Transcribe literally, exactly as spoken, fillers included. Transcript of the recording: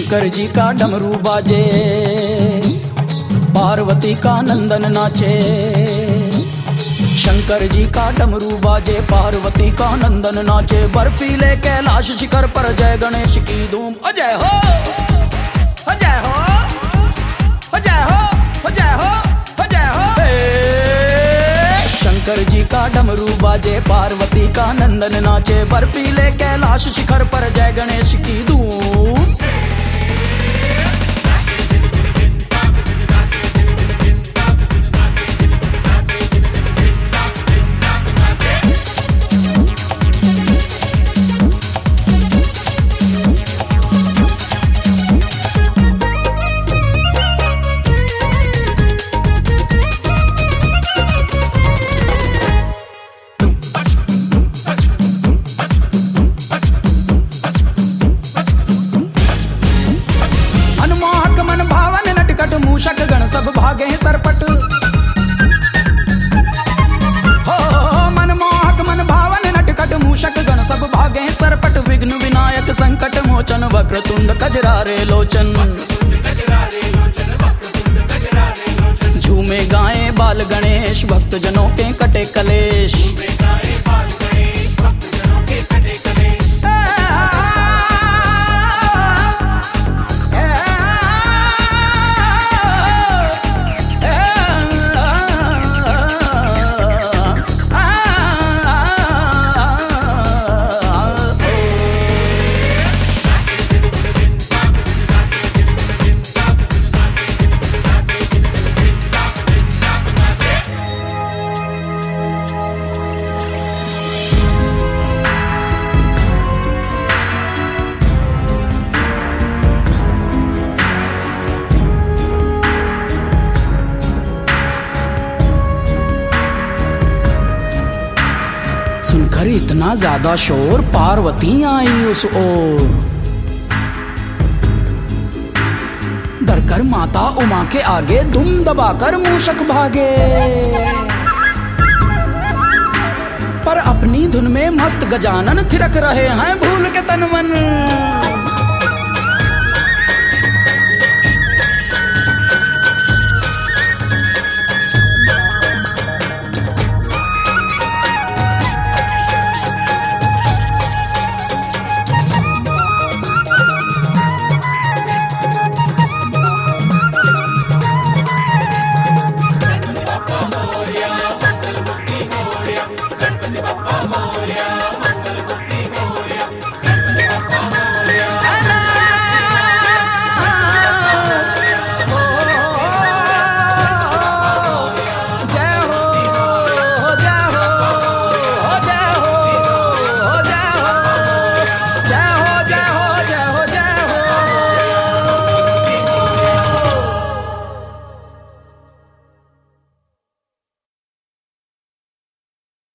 शंकर जी का डमरू बाजे, पार्वती का नंदन नाचे। शंकर जी का डमरू बाजे, पार्वती का नंदन नाचे। बर्फीले कैलाश शिखर पर जय गणेश की धूम। अजय हो अजय हो अजय हो अजय हो अजय हो। शंकर जी का डमरू बाजे, पार्वती का नंदन नाचे। बर्फीले कैलाश शिखर पर जय गणेश की धूम। मूषक गण सब भागे सरपट हो। मनमोहक मन भावन नटखट मूषक गण सब भागे सरपट। विघ्न विनायक संकट मोचन, वक्रतुंड कजरारे लोचन। झूमे गाए बाल गणेश, भक्त जनों के कटे कलेश। सुनकर इतना ज्यादा शोर, पार्वती आई उस ओर। डरकर माता उमा के आगे दुम दबाकर मूषक भागे। पर अपनी धुन में मस्त गजानन थिरक रहे हैं भूल के तन मन।